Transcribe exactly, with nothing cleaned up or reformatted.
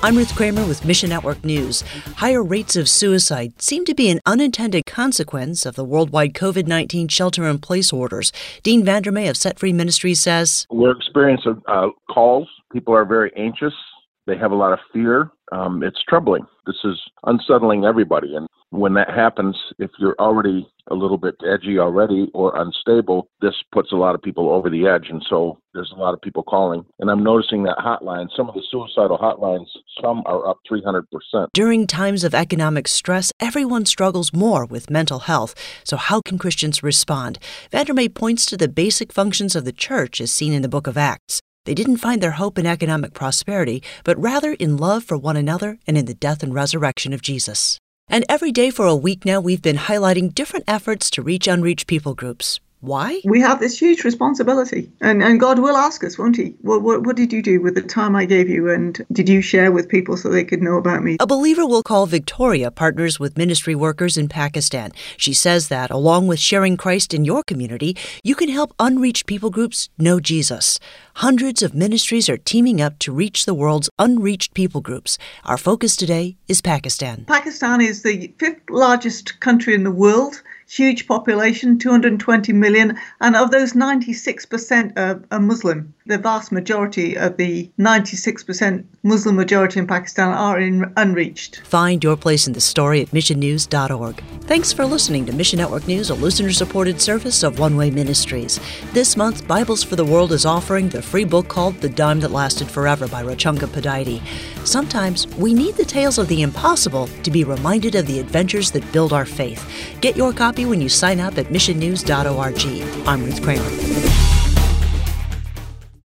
I'm Ruth Kramer with Mission Network News. Higher rates of suicide seem to be an unintended consequence of the worldwide COVID nineteen shelter-in-place orders. Dean Vandermeer of Set Free Ministries says, We're experiencing uh, calls. People are very anxious. They have a lot of fear. Um, it's troubling. This is unsettling everybody. And when that happens, if you're already a little bit edgy already or unstable, this puts a lot of people over the edge. And so there's a lot of people calling. And I'm noticing that hotline, some of the suicidal hotlines, some are up three hundred percent. During times of economic stress, everyone struggles more with mental health. So how can Christians respond? Vandermeer points to the basic functions of the church as seen in the book of Acts. They didn't find their hope in economic prosperity, but rather in love for one another and in the death and resurrection of Jesus. And every day for a week now, we've been highlighting different efforts to reach unreached people groups. Why? We have this huge responsibility, and, and God will ask us, won't he? What, what, what did you do with the time I gave you, and did you share with people so they could know about me? A believer we'll call Victoria partners with ministry workers in Pakistan. She says that, along with sharing Christ in your community, you can help unreached people groups know Jesus. Hundreds of ministries are teaming up to reach the world's unreached people groups. Our focus today is Pakistan. Pakistan is the fifth largest country in the world. Huge population, two hundred twenty million, and of those, ninety-six percent are, are Muslim. The vast majority of the ninety-six percent Muslim majority in Pakistan are in unreached. Find your place in the story at mission news dot org. Thanks for listening to Mission Network News, a listener-supported service of One Way Ministries. This month, Bibles for the World is offering the free book called The Dime That Lasted Forever by Rachanka Padaiti. Sometimes we need the tales of the impossible to be reminded of the adventures that build our faith. Get your copy when you sign up at mission news dot org. I'm Ruth Kramer.